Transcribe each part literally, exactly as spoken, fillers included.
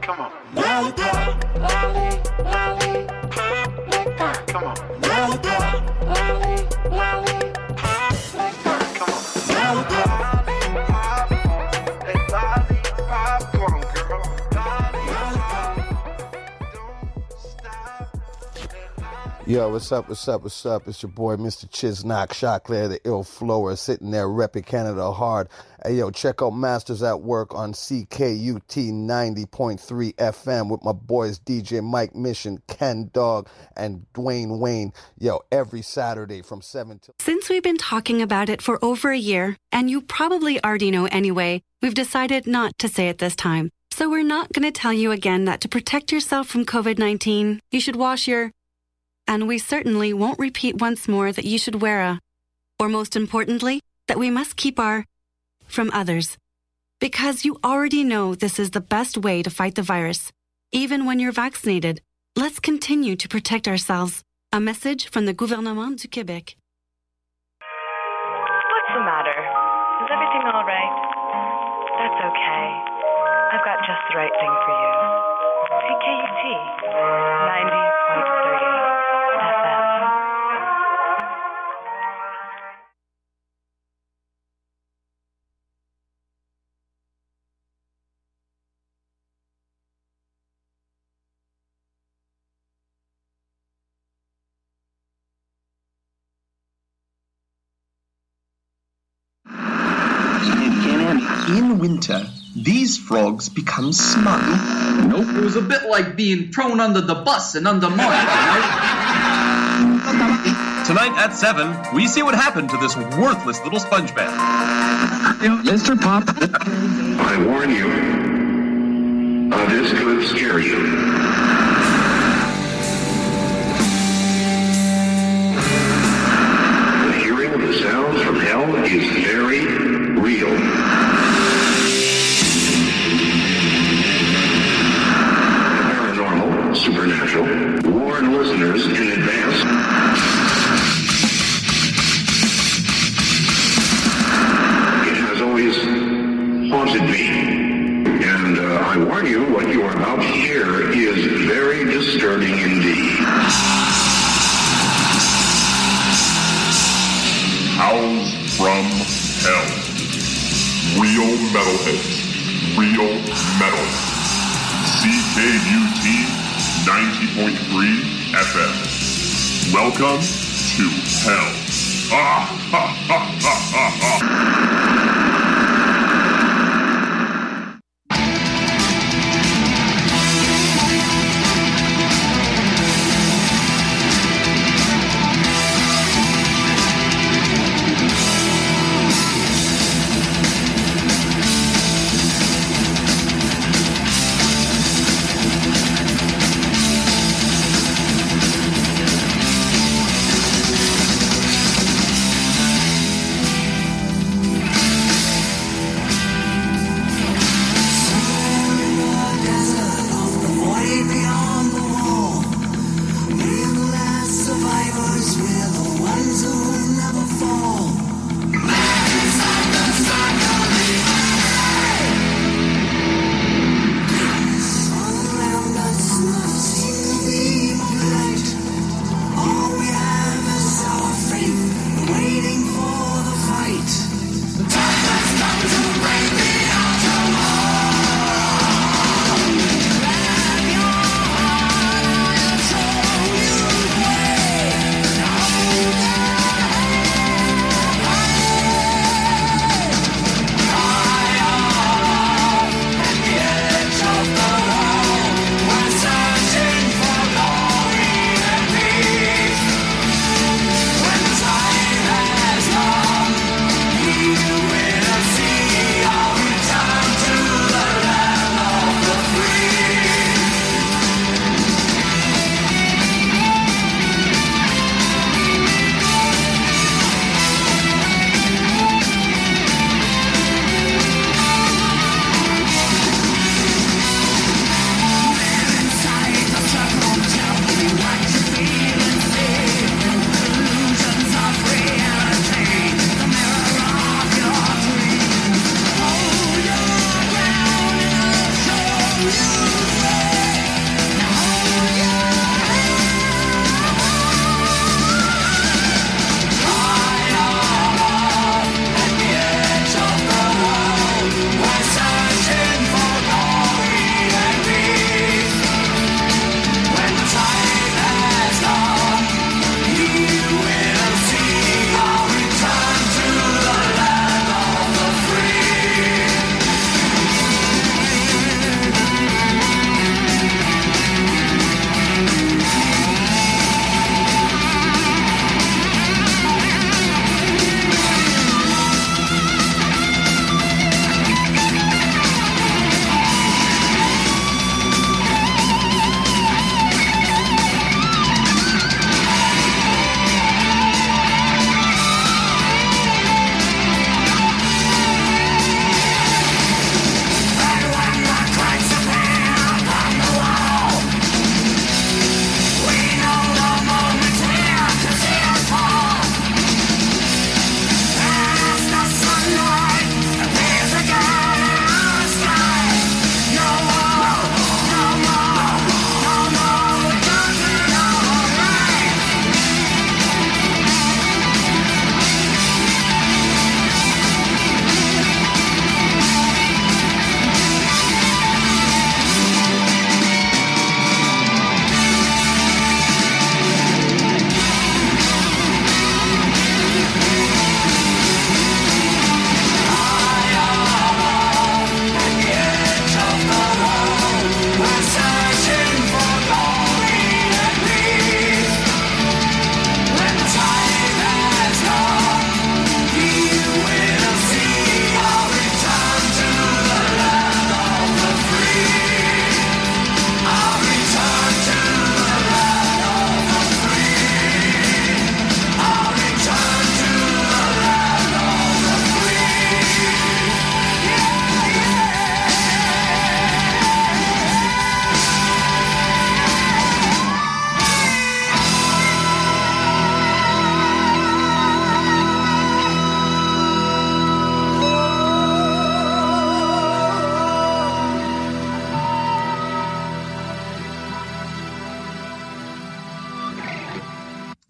Come on. Lollipop. Lolly, lolly. Like that. Come on. Lollipop. Lolly, lolly. Like that. Come on. Lollipop. Lollipop. Hey, lollipop. Come on, girl. Lollipop. Don't stop. Yo, what's up, what's up, what's up? It's your boy, Mister Chiznock, Choclair, the ill flower, sitting there repping Canada hard. Hey, yo, check out Masters at Work on C K U T ninety point three F M with my boys D J Mike Mission, Ken Dog, and Dwayne Wayne. Yo, every Saturday from seven till... Since we've been talking about it for over a year, and you probably already know anyway, we've decided not to say it this time. So we're not going to tell you again that to protect yourself from covid nineteen, you should wash your... And we certainly won't repeat once more that you should wear a... Or most importantly, that we must keep our... from others. Because you already know this is the best way to fight the virus. Even when you're vaccinated, let's continue to protect ourselves. A message from the Gouvernement du Québec. What's the matter? Is everything all right? That's okay. I've got just the right thing for you. C K U T ninety point three F M. In winter, these frogs become smug. Nope, it was a bit like being thrown under the bus and undermined, you know? Tonight at seven, we see what happened to this worthless little sponge bath. Mister Pop. I warn you, uh, this could scare you. The hearing of the sounds from hell is very real. Supernatural. Warn listeners in advance. It has always haunted me. And uh, I warn you, what you are about to hear is very disturbing indeed. Hounds from Hell. Real metalheads. Real metal. C K U T ninety point three F M. Welcome to hell. Ah, ha, ha, ha, ha, ha.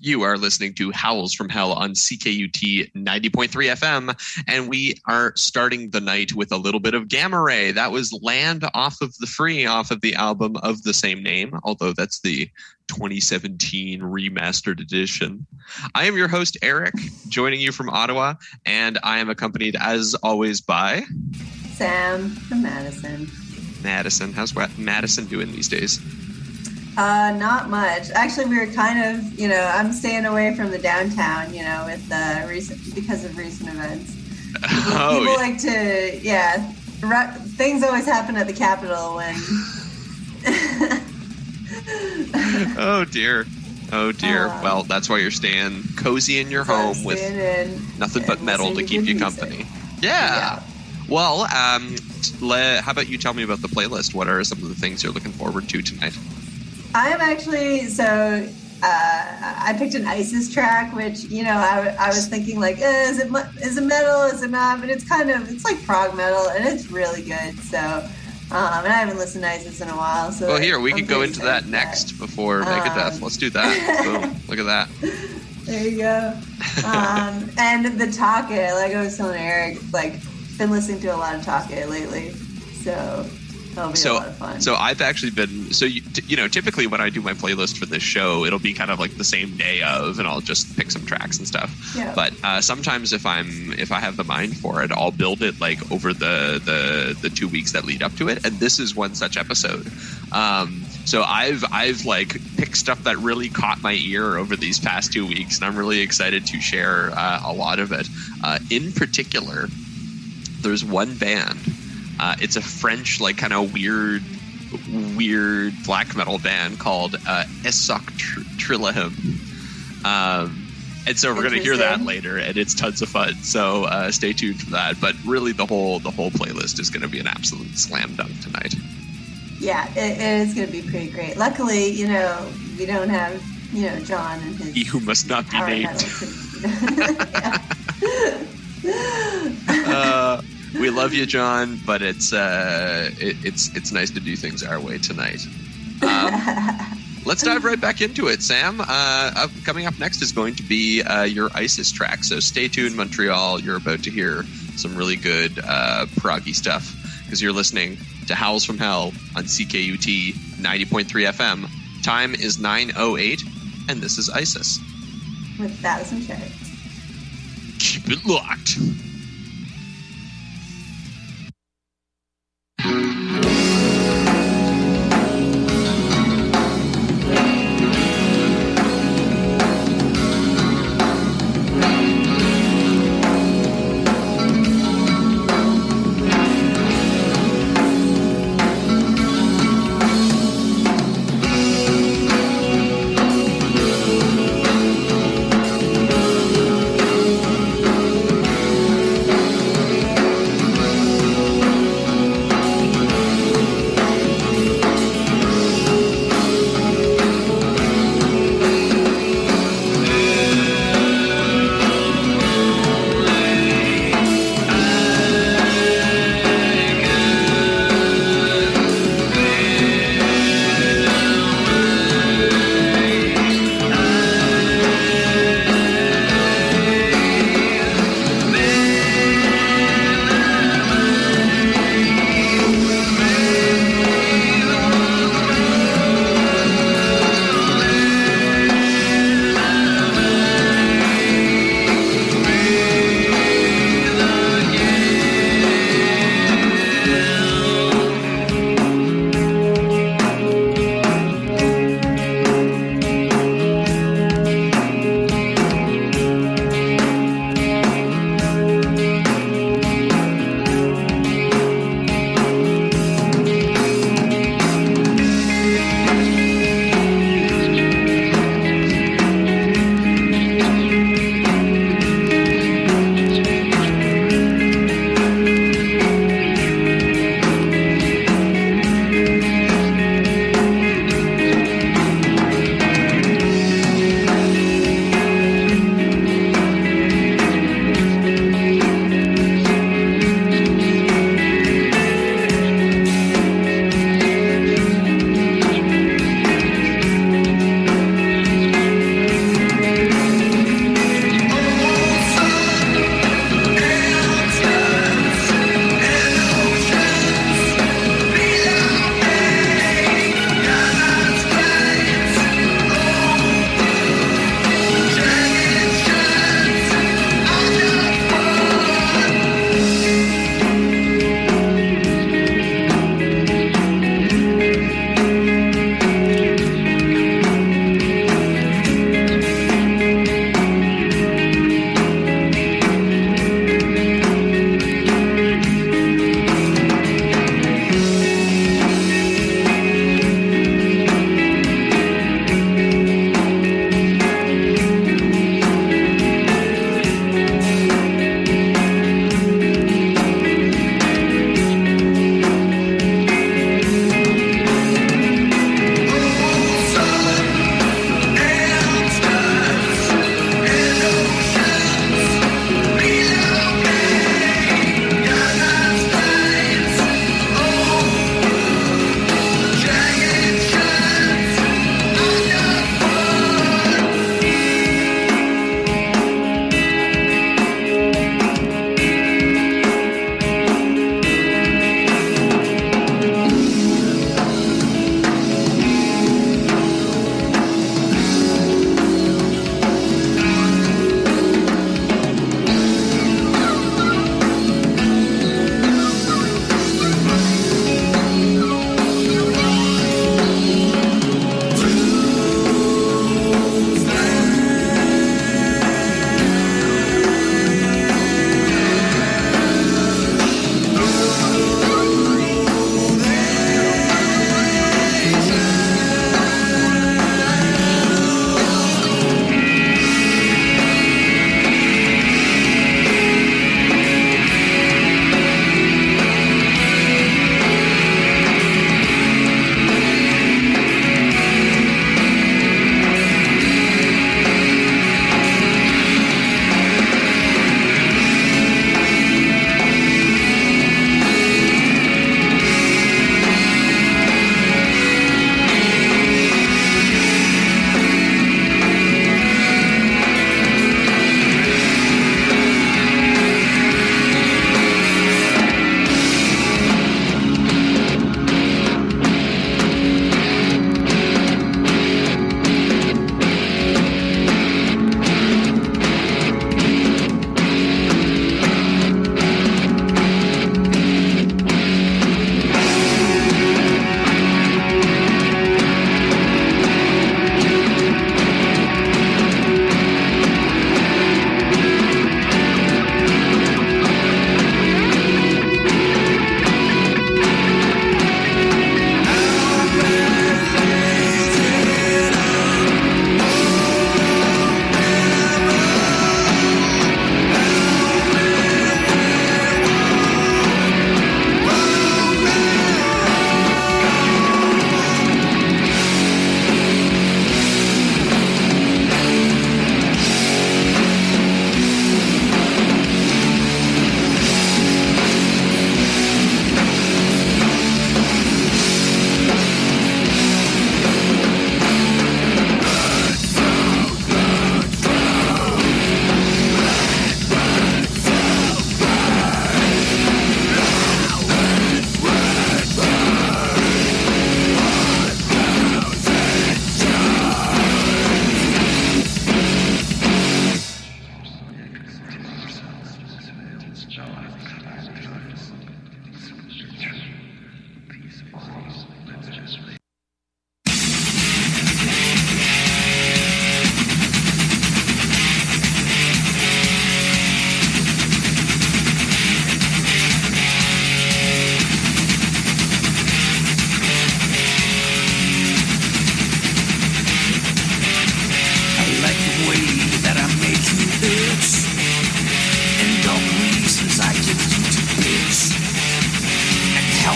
You are listening to Howls from Hell on C K U T ninety point three F M, and we are starting the night with a little bit of Gamma Ray. That was Land off of the Free, off of the album of the same name, although that's the twenty seventeen remastered edition. I am your host, Eric, joining you from Ottawa, and I am accompanied, as always, by... Sam from Madison. Madison. How's Madison doing these days? Uh, not much. Actually, we were kind of, you know, I'm staying away from the downtown, you know, with the recent, because of recent events. People, oh, people yeah. like to, yeah, ra- things always happen at the Capitol when... oh, dear. Oh, dear. Um, well, that's why you're staying cozy in your so home with in, nothing but metal to keep you company. Yeah. yeah. Well, um, le- how about you tell me about the playlist? What are some of the things you're looking forward to tonight? I'm actually, so uh, I picked an ISIS track, which, you know, I, I was thinking like, eh, is it is it metal, is it not? But it's kind of, it's like prog metal, and it's really good. So, um, and I haven't listened to ISIS in a while. So well, here, we I'm can go into that next that. before um, Megadeth. Let's do that. Boom. Look at that. There you go. Um, and the Take, like I was telling Eric, like, been listening to a lot of Take lately. So... That'll be so, a lot of fun. So I've actually been, so you, you know, typically when I do my playlist for this show, it'll be kind of like the same day of, and I'll just pick some tracks and stuff. Yeah. But uh, sometimes if I'm, if I have the mind for it, I'll build it like over the, the, the two weeks that lead up to it. And this is one such episode. Um, so I've, I've like picked stuff that really caught my ear over these past two weeks, and I'm really excited to share uh, a lot of it. Uh, in particular, there's one band. Uh, it's a French, like, kind of weird, weird black metal band called uh, Esok Tr- Trilahim. Um, and so we're going to hear that later, and it's tons of fun. So uh, stay tuned for that. But really, the whole the whole playlist is going to be an absolute slam dunk tonight. Yeah, it, it is going to be pretty great. Luckily, you know, we don't have, you know, John and his... He who must not be named. To, uh, we love you, John, but it's uh, it, it's it's nice to do things our way tonight. Um, let's dive right back into it, Sam. Uh, up, coming up next is going to be uh, your ISIS track, so stay tuned, Montreal. You're about to hear some really good uh, proggy stuff, because you're listening to Howls from Hell on C K U T ninety point three F M. Time is nine oh eight, and this is ISIS. With Thousand Charts. Keep it locked. Thank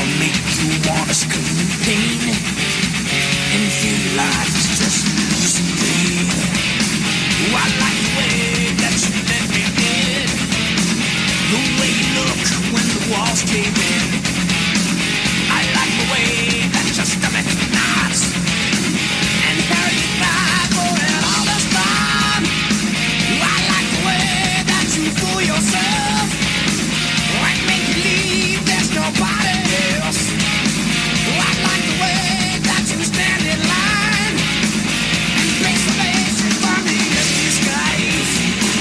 make you wanna scream in pain and feel your life is just losing pain. Oh, I like the way that you let me in, the way you look when the walls cave in. I like the way that your stomach knots and how you cry for it all this time. I like the way that you fool yourself and make believe there's nobody else. I like the way that you stand in line and face to face from the empty skies.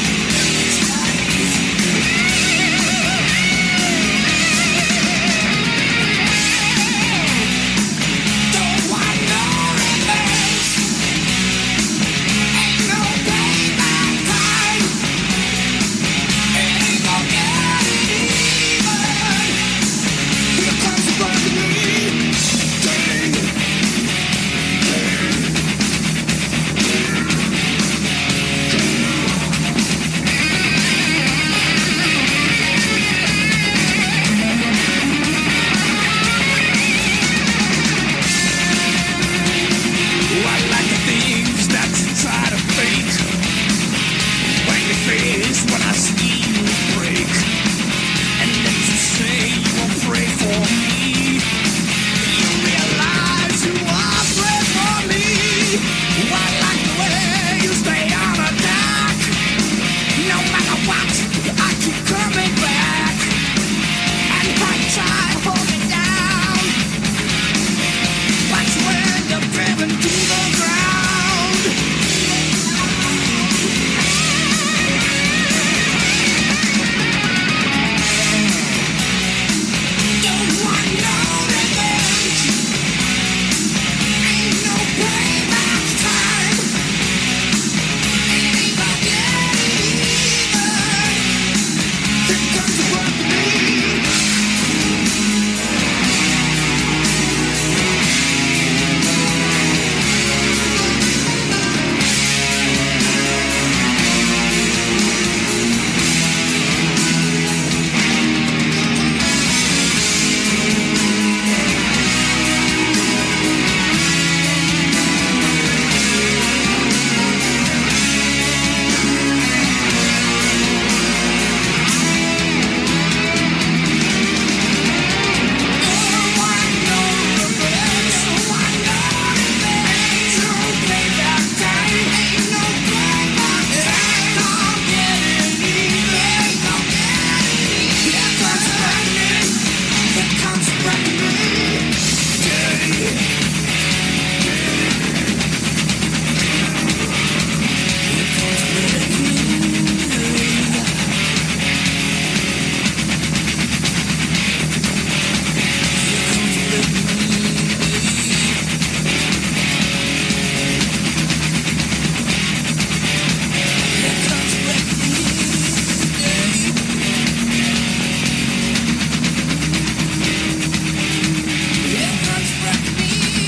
Don't want no revenge, ain't no payback time, ain't no getting even. Here comes the broken me, dang, dang. Oh, I like the things that you try to fake when your face when I see you break, and then you say you won't pray for me. You realize you won't pray for me. Oh, I like the way you stay on attack. No matter what, I keep coming back and try to hold me down. But when you're driven to the ground, don't want no revenge, ain't no payback time, ain't no getting even. Here comes the broken me. Here comes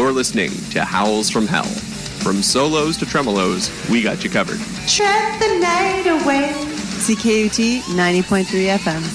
You're listening to Howls from Hell. From solos to tremolos, we got you covered. Tread the night away. C K U T ninety point three F M.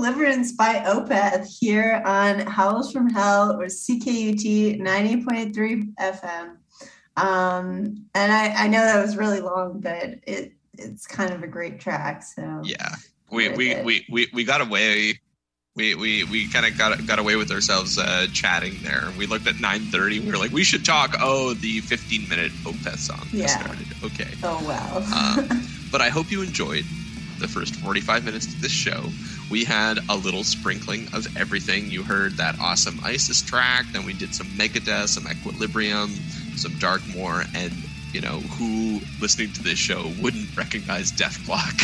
Deliverance by Opeth here on Howls from Hell or C K U T ninety point three F M. Um, and I, I know that was really long, but it it's kind of a great track. So yeah, we we, we, we, we got away. We we, we kind of got got away with ourselves uh, chatting there. We looked at nine thirty. We were like, we should talk. Oh, the fifteen minute Opeth song yeah. started. Okay. Oh wow. um, but I hope you enjoyed the first forty-five minutes of this show. We had a little sprinkling of everything. You heard that awesome ISIS track. Then we did some Megadeth, some Equilibrium, some Darkmoor, and you know who listening to this show wouldn't recognize Deathclock.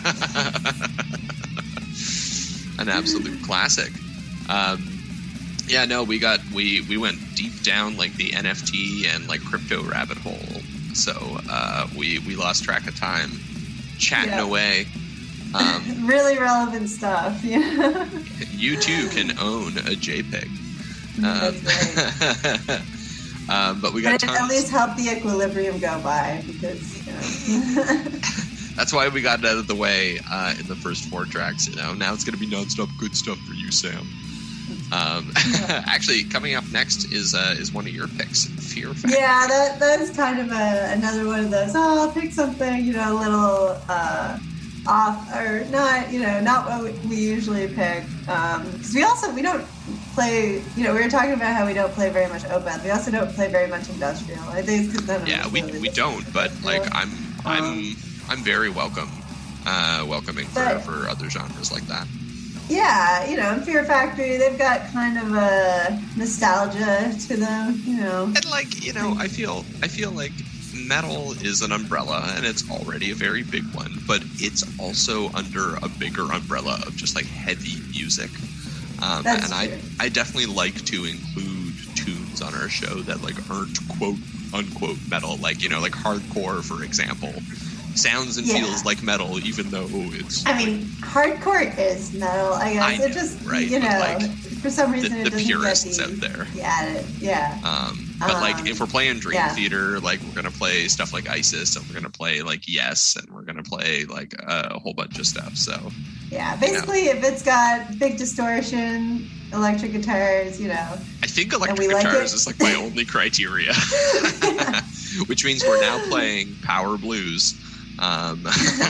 An absolute classic. Um, yeah, no, we got we we went deep down like the N F T and like crypto rabbit hole. So uh, we we lost track of time chatting yeah. away. Um, really relevant stuff. Yeah. You too can own a JPEG. Um, That's right. um, but we got but tons. At least help the equilibrium go by because you know. That's why we got it out of the way uh, in the first four tracks. You know, now it's going to be nonstop good stuff for you, Sam. Um, actually, coming up next is uh, is one of your picks, Fear Factory. Yeah, that that's kind of a, another one of those. Oh, I'll pick something, you know, a little uh, off or not, you know, not what we, we usually pick. Because um, we also we don't play. You know, we were talking about how we don't play very much Opeth. We also don't play very much industrial. I think it's because none of yeah, us we really we don't. But like, I'm I'm. Um, I'm very welcome, uh, welcoming for, but, for other genres like that. Yeah, you know, Fear Factory, they've got kind of a nostalgia to them, you know. And like, you know, I feel I feel like metal is an umbrella, and it's already a very big one, but it's also under a bigger umbrella of just like heavy music. Um, That's and true. I I definitely like to include tunes on our show that like aren't quote unquote metal, like you know, like hardcore, for example. Sounds and Yeah. feels like metal, even though it's. I mean, hardcore is metal, I guess. I know, it just, right? you But, know, like, for some reason the, it the doesn't purists get out the, there. Yeah, yeah. Um, but Um, like, if we're playing Dream yeah. Theater, like we're gonna play stuff like ISIS, and we're gonna play like Yes, and we're gonna play like a whole bunch of stuff. So Yeah, basically, if it's got big distortion, electric guitars, you know. I think and electric we like guitars it. is like my only criteria, which means we're now playing power blues. Um,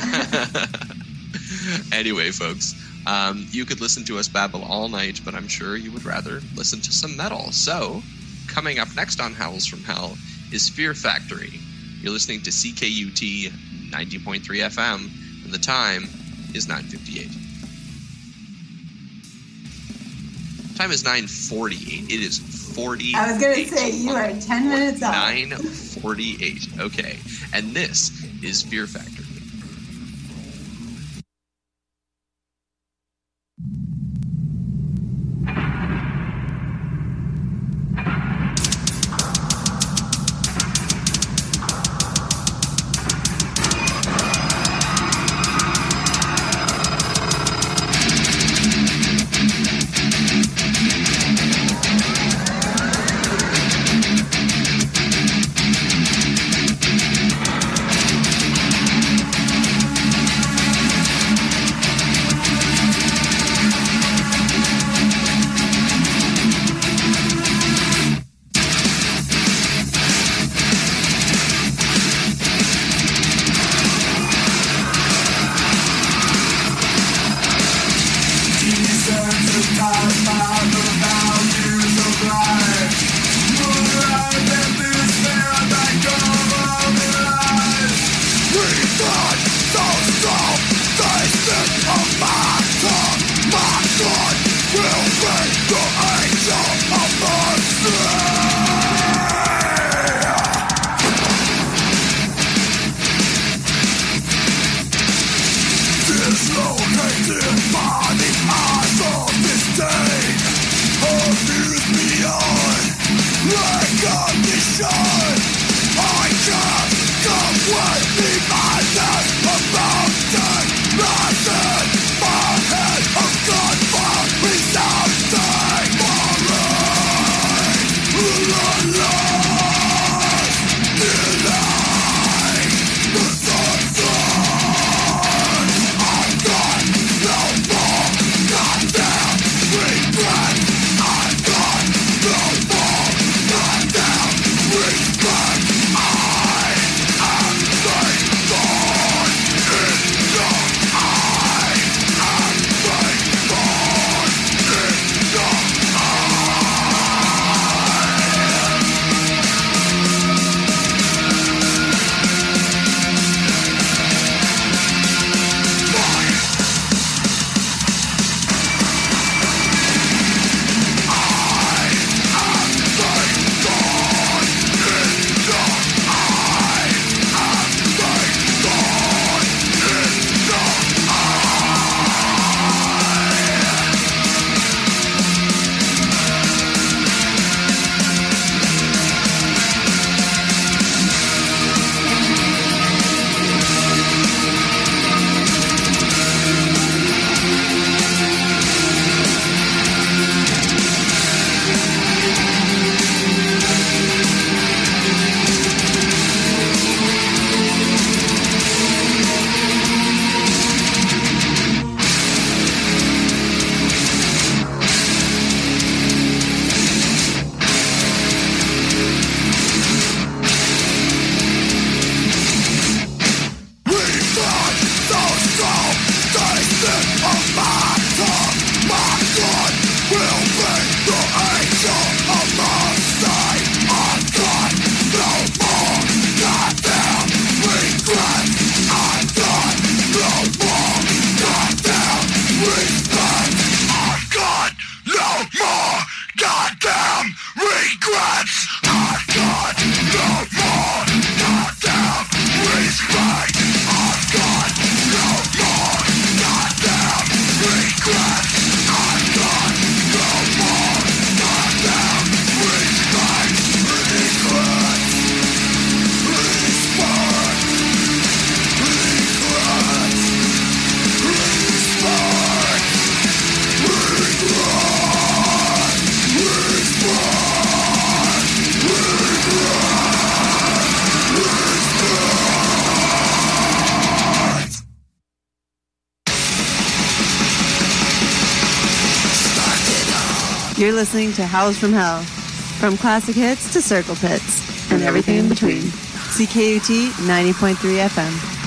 anyway, folks, um, you could listen to us babble all night, but I'm sure you would rather listen to some metal. So, coming up next on Howls from Hell is Fear Factory. You're listening to C K U T ninety point three F M, and the time is nine fifty-eight. Time is nine forty-eight. It is forty-eight. I was going to say, you are ten minutes off. nine forty-eight. Okay. And this is Fear Factory. We'll be right back. Regrets I've got no more. Goddamn respect. I've got no more. Goddamn regrets. I've got no more. Goddamn respect. Regrets. Respect. Regrets. Respect. You're listening to Howls from Hell. From classic hits to circle pits and everything in between. C K U T ninety point three F M.